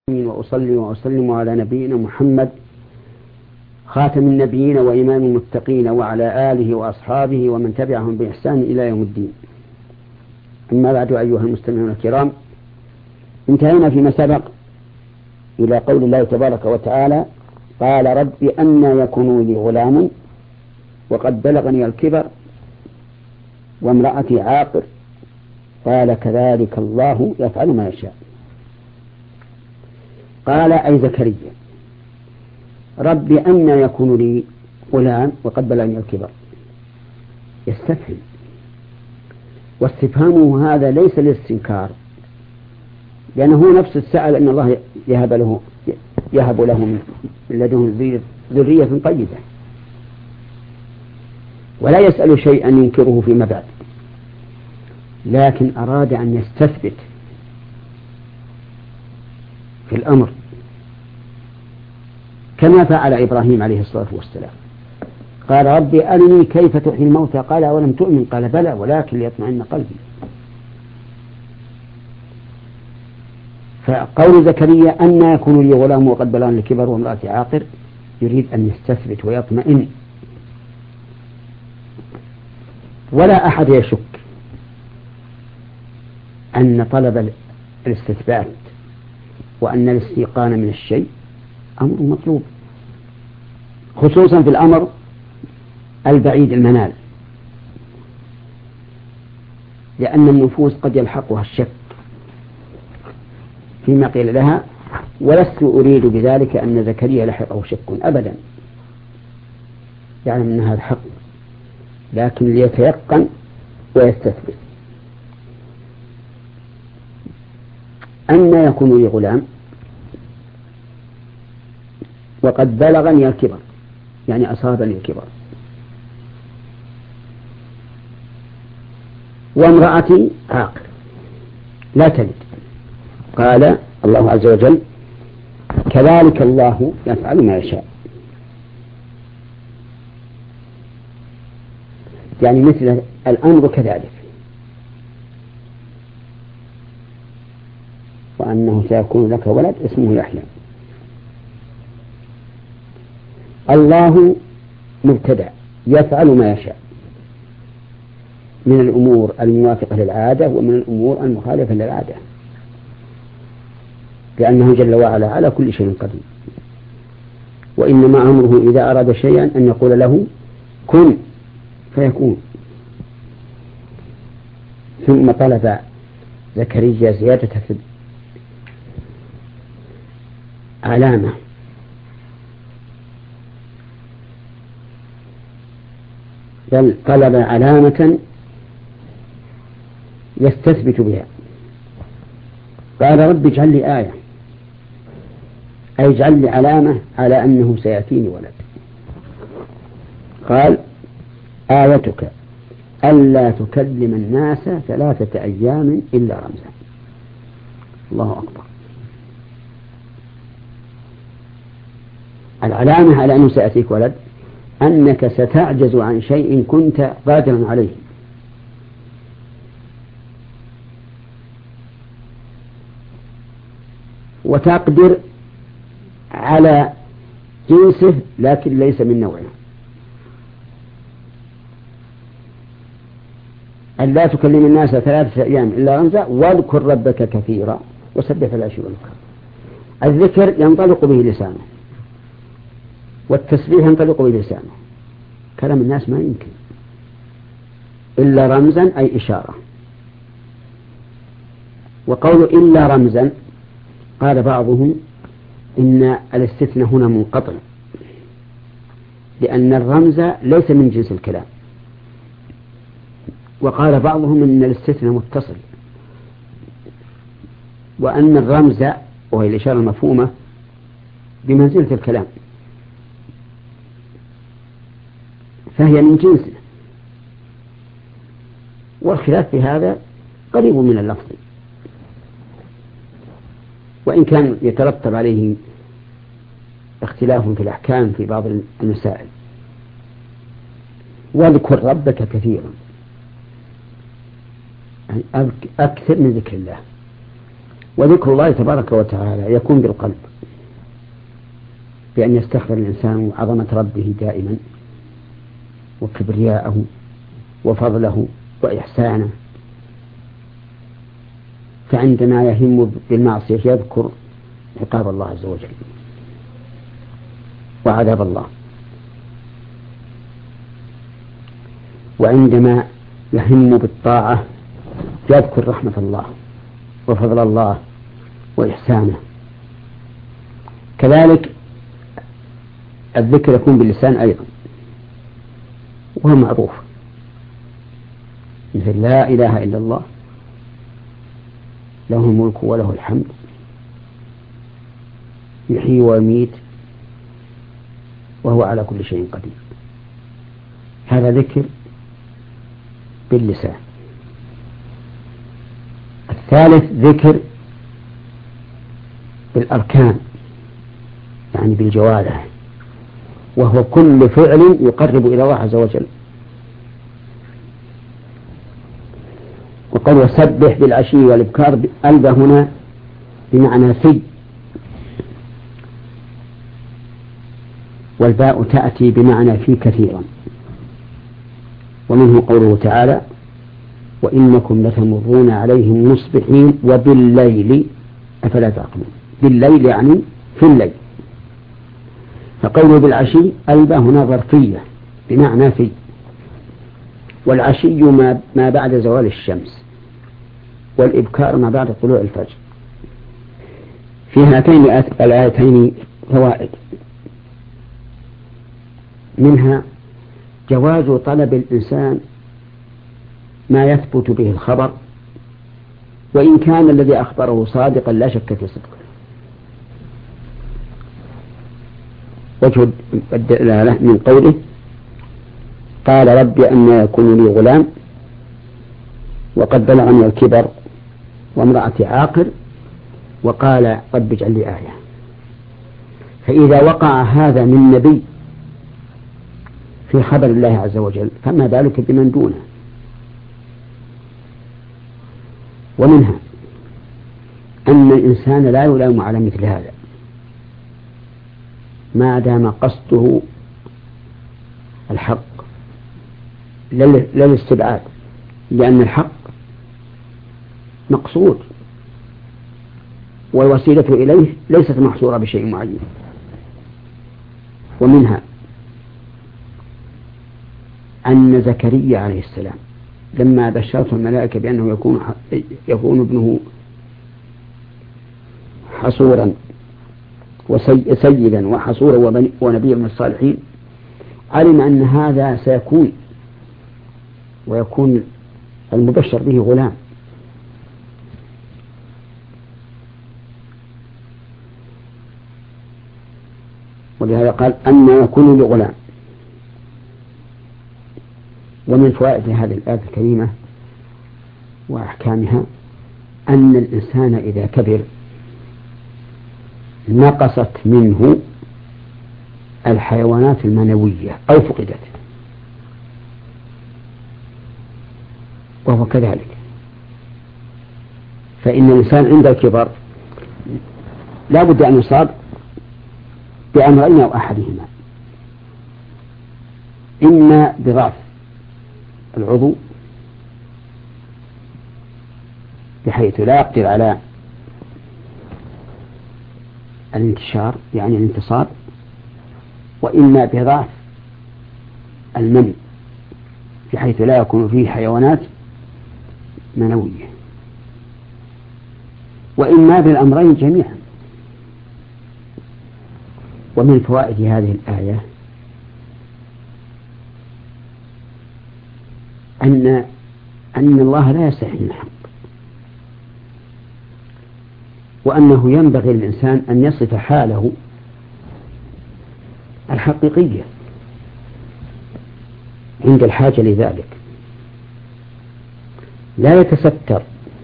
وأصلي وأسلم على نبينا محمد خاتم النبيين وإمام المتقين وعلى آله وأصحابه ومن تبعهم بإحسان إلى يوم الدين. أما بعد، أيها المستمعون الكرام، انتهينا فيما سبق إلى قول الله تبارك وتعالى: قال رب أنى يكون لي غلام وقد بلغني الكبر وامرأتي عاقر قال كذلك الله يفعل ما يشاء. قال أي زكريا: رب أنى يكون لي غلام وقد بلغني الكبر. يستفهم، واستفهامه هذا ليس للاستنكار، لأنه نفسه سأل أن الله يهب له من لدنه ذرية طيبة، ولا يسأل شيئا ينكره فيما بعد، لكن أراد أن يستثبت في الأمر كما فعل إبراهيم عليه الصلاة والسلام. قال رب أرني كيف تحيي الموتى قال أولم تؤمن قال بلى ولكن ليطمئن قلبي. فقول زكريا أن يكون لي غلام وقد بلغني الكبر وامرأتي عاقر يريد أن يستثبت ويطمئن، ولا أحد يشك أن طلب الاستثبات وأن الاستيقان من الشيء أمر مطلوب، خصوصا في الأمر البعيد المنال، لأن النفوس قد يلحقها الشك فيما قيل لها، ولست أريد بذلك أن زكريا لحقه شك أبدا، يعني أن هذا حق، لكن ليتيقن ويستثبت. أن يكون لي غلام وقد بلغني الكبر، يعني أصابني الكبر، وامرأتي عاقر لا تلد. قال الله عز وجل: كذلك الله يفعل ما يشاء، يعني مثل الأمر كذلك، وأنه سيكون لك ولد اسمه يحيى. الله مبتدأ يفعل ما يشاء من الأمور الموافقة للعادة ومن الأمور المخالفة للعادة، لأنه جل وعلا على كل شيء قدير. وإنما أمره إذا أراد شيئا أن يقول له كن فيكون. ثم طلب زكريا زيادة علامة، بل طلب علامة يستثبت بها. قال رب اجعل لي آية، أي اجعل لي علامة على أنه سيأتيني ولد. قال آيتك ألا تكلم الناس 3 أيام إلا رمزا. الله أكبر. العلامة على أنه سيأتيك ولد أنك ستعجز عن شيء كنت قادرا عليه، وتقدر على جنسه لكن ليس من نوعه. أن لا تكلم الناس 3 أيام إلا رمزا واذكر ربك كثيرا وسبح العشي والإبكار. الذكر ينطلق به لسانه، والتسبيح ينطلق به لسانه، كلام الناس ما يمكن إلا رمزا أي إشارة. وقول إلا رمزا قال بعضهم إن الاستثناء هنا منقطع، لأن الرمز ليس من جنس الكلام. وقال بعضهم إن الاستثناء متصل، وأن الرمز وهي الإشارة المفهومة بمنزلة الكلام، فهي من جنسه. والخلاف في هذا قريب من اللفظ، وإن كان يترتب عليه اختلاف في الأحكام في بعض المسائل. واذكر ربك كثيرا، أكثر من ذكر الله، وذكر الله تبارك وتعالى يكون بالقلب بأن يستحضر الإنسان عظمة ربه دائما وكبرياءه وفضله وإحسانه، فعندما يهم بالمعصية يذكر عقاب الله عز وجل وعذاب الله، وعندما يهم بالطاعة يذكر رحمة الله وفضل الله وإحسانه. كذلك الذكر يكون باللسان أيضا وهو معروف، مثل لا إله إلا الله له الملك وله الحمد يحيي ويميت وهو على كل شيء قدير. هذا ذكر باللسان. الثالث ذكر بالأركان يعني بالجوارح، وهو كل فعل يقرب إلى الله عز وجل. وقال وسبح بالعشي والإبكار، ألبى هنا بمعنى في، والباء تأتي بمعنى في كثيرا، ومنه قوله تعالى وإنكم لتمرون عليهم مصبحين وبالليل أفلا تعقلون. بالليل يعني في الليل. فقوله بالعشي ألبى هنا ظرفية بمعنى في، والعشي ما بعد زوال الشمس، والإبكار ما بعد طلوع الفجر. في هاتين الآيتين فوائد، منها جواز طلب الإنسان ما يثبت به الخبر وإن كان الذي أخبره صادقا لا شك في صدقه. وجه الدلالة من قوله قال رب أن يكون لي غلام وقد بلغني الكبر وامرأتي عاقر وقال رب اجعل لي آية. فإذا وقع هذا من نبي في خبر الله عز وجل فما بالك بمن دونه. ومنها أن الإنسان لا يلام على مثل هذا ما دام قصده الحق لا الاستبعاد، لأن الحق مقصود والوسيلة إليه ليست محصورة بشيء معين. ومنها أن زكريا عليه السلام لما بشرته الملائكة بأنه يكون ابنه حصورا وسيدا وحصورا ونبيا من الصالحين، علم أن هذا سيكون ويكون المبشر به غلام. ولهذا قال أن يكون لغلام. ومن فوائد هذه الآية الكريمة وأحكامها أن الإنسان إذا كبر نقصت منه الحيوانات المنوية أو فقدت، وهو كذلك. فإن الإنسان عند الكبر لا بد أن يصاب بأمرين أو أحدهما، إما بضعف العضو بحيث لا يقدر على الانتشار يعني الانتصاب، وإما بضعف المني بحيث لا يكون فيه حيوانات منوية، وإما بالأمرين جميعا. ومن فوائد هذه الآية أن الله لا يستحي من الحق، وأنه ينبغي للإنسان أن يصف حاله الحقيقية عند الحاجة لذلك، لا يتستر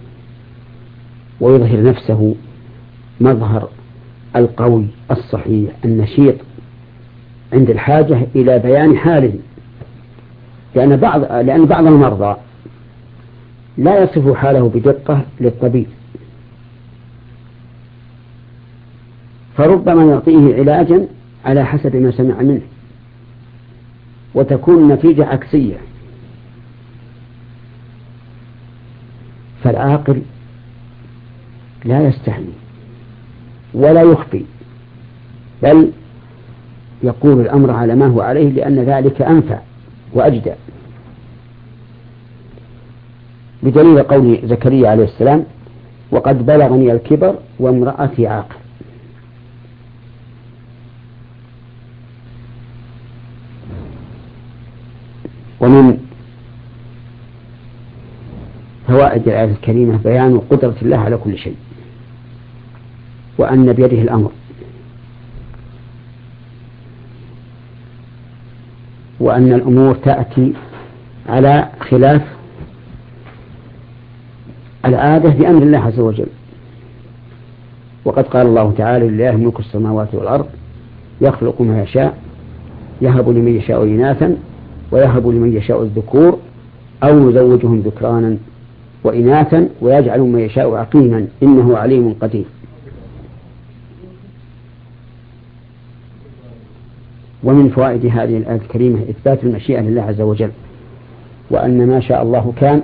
ويظهر نفسه مظهر القوي الصحيح النشيط عند الحاجة إلى بيان حاله، لأن بعض المرضى لا يصف حاله بدقة للطبيب، فربما يعطيه علاجا على حسب ما سمع منه، وتكون النتيجة عكسية. فالعاقل لا يستحي ولا يخفي، بل يقول الأمر على ما هو عليه، لأن ذلك أنفع وأجدى، بدليل قول زكريا عليه السلام: وقد بلغني الكبر وامرأتي عاقر. ومن فوائد الآية الكريمة بيان قدرة الله على كل شيء، وأن بيده الأمر، وأن الأمور تأتي على خلاف العادة بأمر الله عز وجل. وقد قال الله تعالى: لله ملك السماوات والأرض يخلق ما يشاء يهب لمن يشاء إناثا ويهب لمن يشاء الذكور أو يزوجهم ذكرانا وإناثا ويجعل من يشاء عقيما إنه عليم قدير. ومن فوائد هذه الآية الكريمة إثبات المشيئة لله عز وجل، وأن ما شاء الله كان،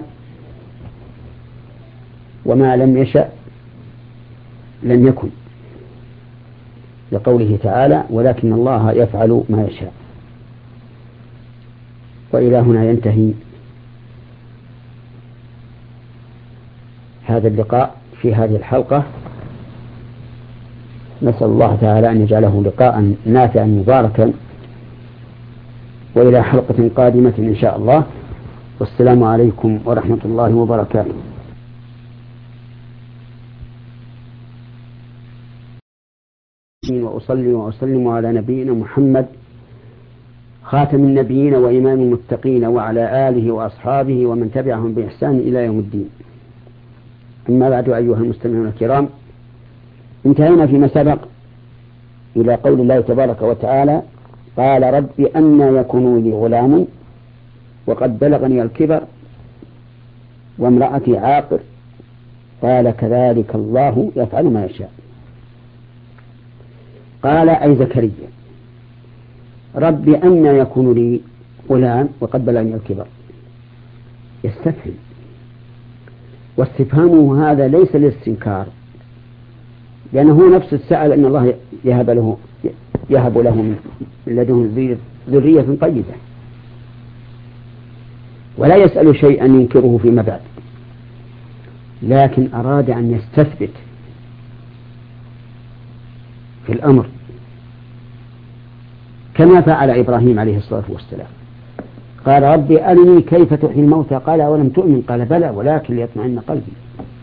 وما لم يشأ لم يكن، لقوله تعالى: ولكن الله يفعل ما يشاء. وإلى هنا ينتهي هذا اللقاء في هذه الحلقة. نسأل الله تعالى أن يجعله لقاء نافعا مباركا، وإلى حلقة قادمة إن شاء الله. والسلام عليكم ورحمة الله وبركاته. وأصلي وأسلم على نبينا محمد خاتم النبيين وإمام المتقين، وعلى آله وأصحابه ومن تبعهم بإحسان إلى يوم الدين. أما بعد، أيها المستمعون الكرام، انتهينا فيما سبق إلى قول الله تبارك وتعالى: قال رب أنى يكون لي غلام وقد بلغني الكبر وامرأتي عاقر، قال كذلك الله يفعل ما يشاء. قال أي زكريا: رب أنى يكون لي غلام وقد بلغني الكبر. يستفهم، واستفهامه هذا ليس للاستنكار، لأنه نفسه سأل أن الله يهب له من لدنه ذرية طيبة، ولا يسأل شيئا ينكره فيما بعد، لكن أراد أن يستثبت في الأمر كما فعل إبراهيم عليه الصلاة والسلام. قال رب أرني كيف تحيي الموتى، قال أولم تؤمن، قال بلى ولكن ليطمئن قلبي.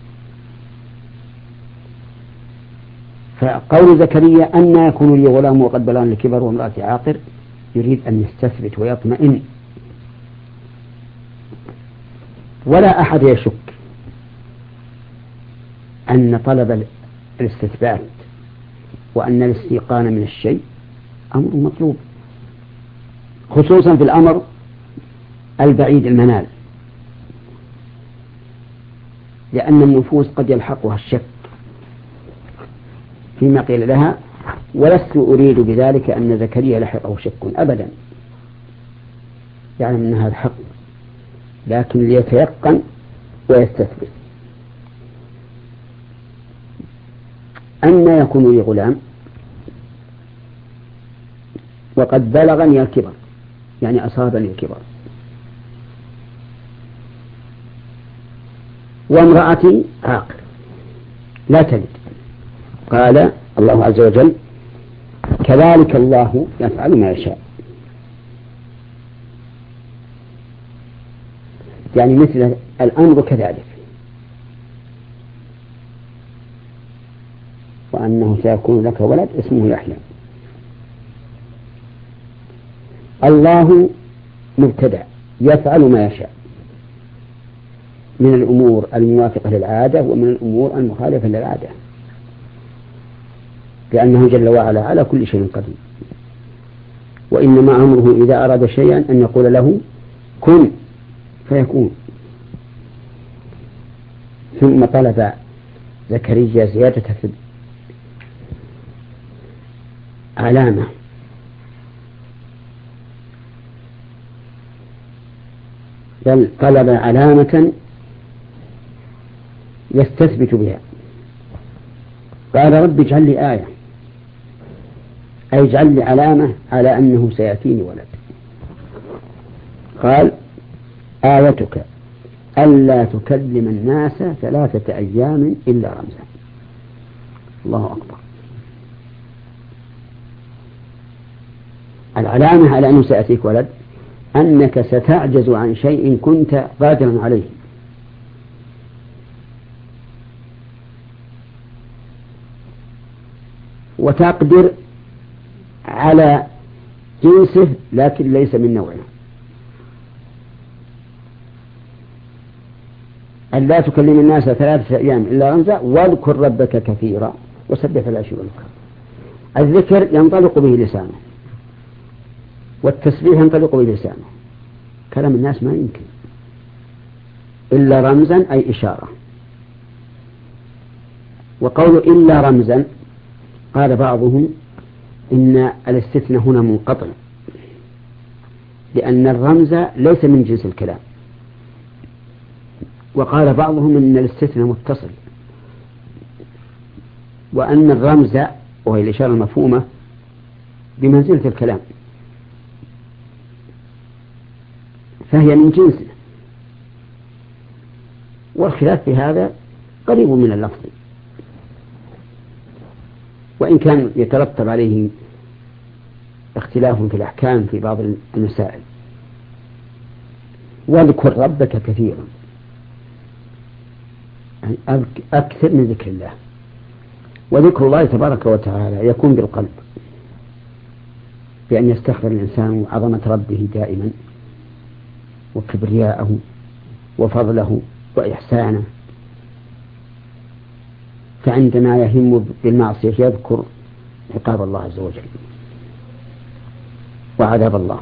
فقول زكريا أن يكون لي غلام وقد بلغني الكبر وامرأتي عاقر يريد أن يستثبت ويطمئن، ولا أحد يشك أن طلب الاستثبات وأن الاستيقان من الشيء أمر مطلوب، خصوصا في الأمر البعيد المنال، لأن النفوس قد يلحقها الشك فيما قيل لها. ولست أريد بذلك أن زكريا لحقه شك أبدا، يعلم أن هذا حق، لكن ليتيقن ويستثبت. أن يكون لي غلام وقد بلغني الكبر، يعني أصابني الكبر، وامرأتي عاقر لا تلد. قال الله عز وجل: كذلك الله يفعل ما يشاء، يعني مثل الأمر كذلك، وأنه سيكون لك ولد اسمه يحيى. الله مبتدأ يفعل ما يشاء من الأمور الموافقة للعادة ومن الأمور المخالفة للعادة، لأنه جل وعلا على كل شيء قدير. وإنما أمره إذا أراد شيئا أن يقول له كن فيكون. ثم طلب زكريا زيادة علامة بل طلب علامة يستثبت بها. قال رب اجعل لي آية، أي اجعل لي علامة على أنه سيأتيني ولد. قال آيتك ألا تكلم الناس 3 أيام إلا رمزا. الله أكبر. العلامة على أنه سيأتيك ولد أنك ستعجز عن شيء كنت قادرا عليه. وتقدر على جنسه لكن ليس من نوعه. أن لا تكلم الناس 3 أيام إلا رمزا واذكر ربك كثيرا وسبح في العشي والإبكار. الذكر ينطلق به لسانه والتسبيح ينطلق به لسانه. كلام الناس ما يمكن إلا رمزا أي إشارة. وقول إلا رمزا قال بعضهم إن الاستثناء هنا منقطع لأن الرمز ليس من جنس الكلام. وقال بعضهم إن الاستثناء متصل وأن الرمز وهي الإشارة المفهومة بمنزلة الكلام فهي من جنسه. والخلاف في هذا قريب من اللفظ وإن كان يترتب عليه اختلاف في الأحكام في بعض المسائل. واذكر ربك كثيرا يعني أكثر من ذكر الله. وذكر الله تبارك وتعالى يكون بالقلب بأن يستحضر الإنسان عظمة ربه دائما وكبرياءه وفضله وإحسانه. فعندما يهم بالمعصية يذكر عقاب الله عز وجل وعذاب الله،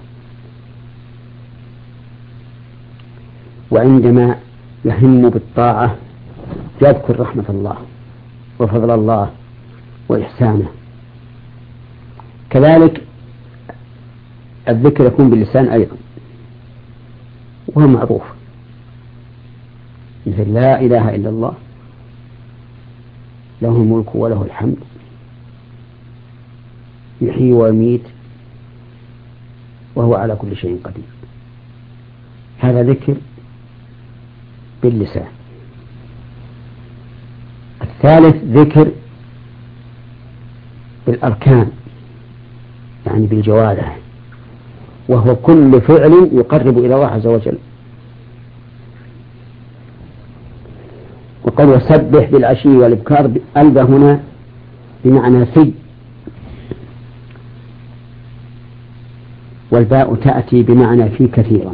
وعندما يهم بالطاعة يذكر رحمة الله وفضل الله وإحسانه. كذلك الذكر يكون باللسان أيضا وهو معروف مثل لا إله إلا الله له الملك وله الحمد يحيي ويميت وهو على كل شيء قدير. هذا ذكر باللسان. الثالث ذكر بالأركان يعني بالجوارح وهو كل فعل يقرب إلى الله عز وجل. وقال وسبح بالعشي والإبكار ألبى هنا بمعنى في، والباء تأتي بمعنى في كثيرا.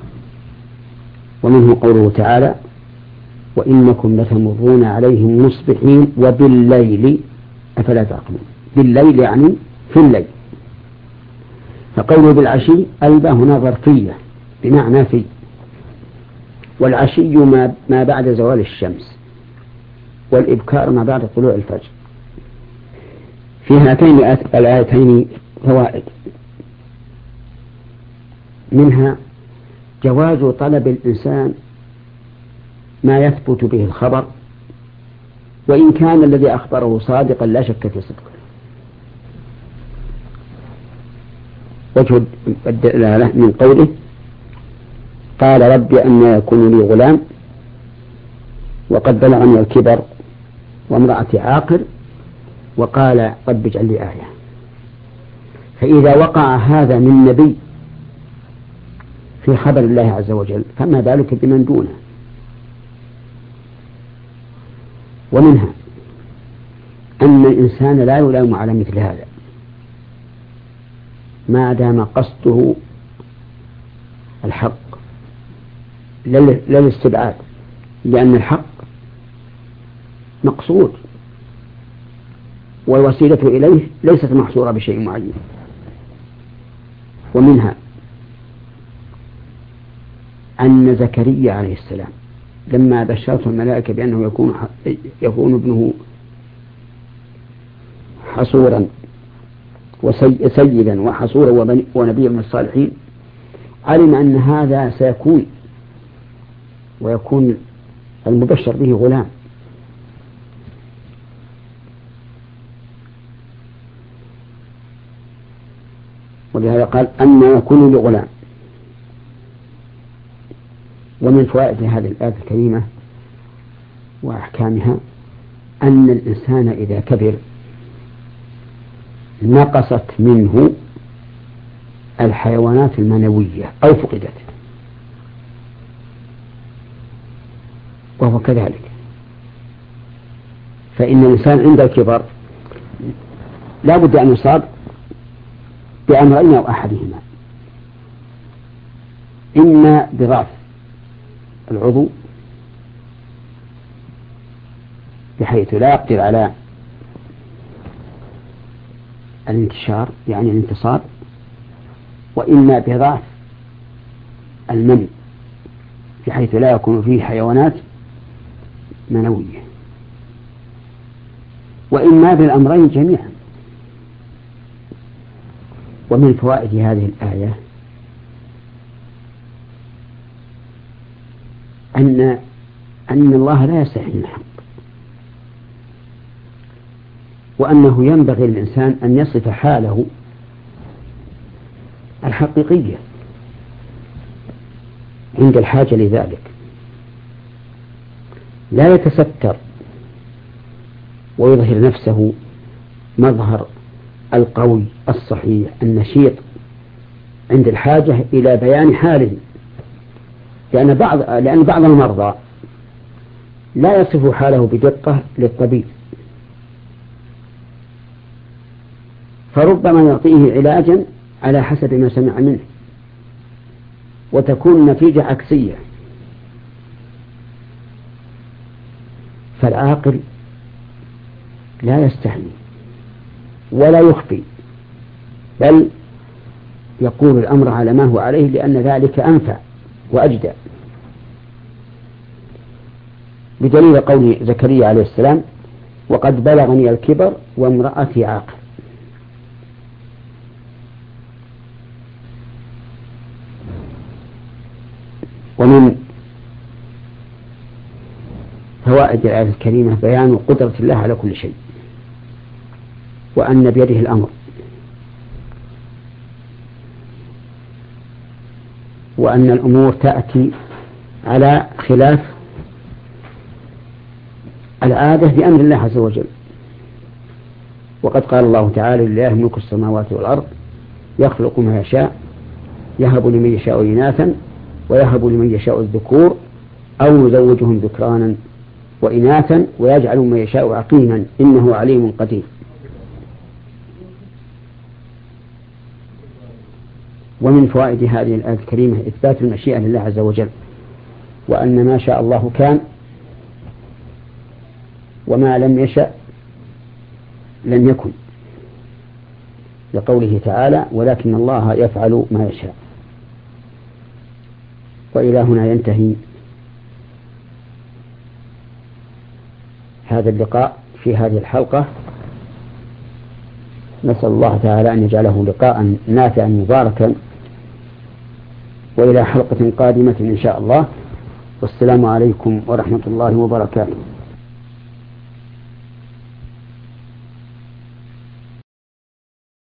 ومنه قوله تعالى وإنكم لتمرون عليهم مصبحين وبالليل أفلا تعقلون. بالليل يعني في الليل. فقوله بالعشي ألبى هنا ظرفية بمعنى في. والعشي ما بعد زوال الشمس والإبكار ما بعد طلوع الفجر. في هاتين الآيتين فوائد، منها جواز طلب الإنسان ما يثبت به الخبر وإن كان الذي أخبره صادقا لا شك في صدقه. وجه الدلالة من قوله قال رب أن يكون لي غلام وقد بلغني الكبر وامرأتي عاقر وقال رب اجعل لي آية. فإذا وقع هذا من نبي في خبر الله عز وجل فما بالك بمن دونه. ومنها أن الإنسان لا يلام على مثل هذا ما دام قصده الحق لا الاستبعاد، لأن الحق مقصود والوسيلة إليه ليست محصورة بشيء معين. ومنها أن زكريا عليه السلام لما بشرته الملائكة بأنه يكون ابنه حصورا وسيدا وحصورا ونبيا من الصالحين، علم أن هذا سيكون ويكون المبشر به غلام. ولهذا قال أن يكون لغلام. ومن فوائد هذه الآية الكريمة وأحكامها أن الإنسان إذا كبر نقصت منه الحيوانات المنوية أو فقدت، وهو كذلك. فإن الإنسان عند الكبر لا بد أن يصاب بأمرين أو أحدهما: إما بضعف العضو بحيث لا يقدر على الانتشار يعني الانتصاب، وإما بضعف المني بحيث لا يكون فيه حيوانات منوية، وإما بالأمرين جميعا. ومن فوائد هذه الآية أن الله لا يستحي من الحق، وأنه ينبغي للإنسان أن يصف حاله الحقيقية عند الحاجة لذلك، لا يتستر ويظهر نفسه مظهر القوي الصحيح النشيط عند الحاجة إلى بيان حاله، لأن بعض المرضى لا يصف حاله بدقة للطبيب، فربما يعطيه علاجا على حسب ما سمع منه وتكون النتيجة عكسية. فالعاقل لا يستحي ولا يخفي، بل يقول الأمر على ما هو عليه، لأن ذلك أنفع وأجدى، بدليل قول زكريا عليه السلام: وقد بلغني الكبر وامرأتي عاقر. ومن فوائد الآية الكريمة بيان قدرة الله على كل شيء، وأن بيده الأمر، وأن الأمور تأتي على خلاف العادة بأمر الله عز وجل. وقد قال الله تعالى: لله ملك السماوات والأرض يخلق ما يشاء يهب لمن يشاء إناثا ويهب لمن يشاء الذكور أو يزوجهم ذكرانا وإناثا ويجعل من يشاء عقيما إنه عليم قدير. ومن فوائد هذه الآية الكريمة إثبات المشيئة لله عز وجل، وأن ما شاء الله كان وما لم يشأ لم يكن، لقوله تعالى: ولكن الله يفعل ما يشاء. وإلى هنا ينتهي هذا اللقاء في هذه الحلقة. نسأل الله تعالى أن يجعله لقاء نافعا مباركا، وإلى حلقة قادمة إن شاء الله. والسلام عليكم ورحمة الله وبركاته.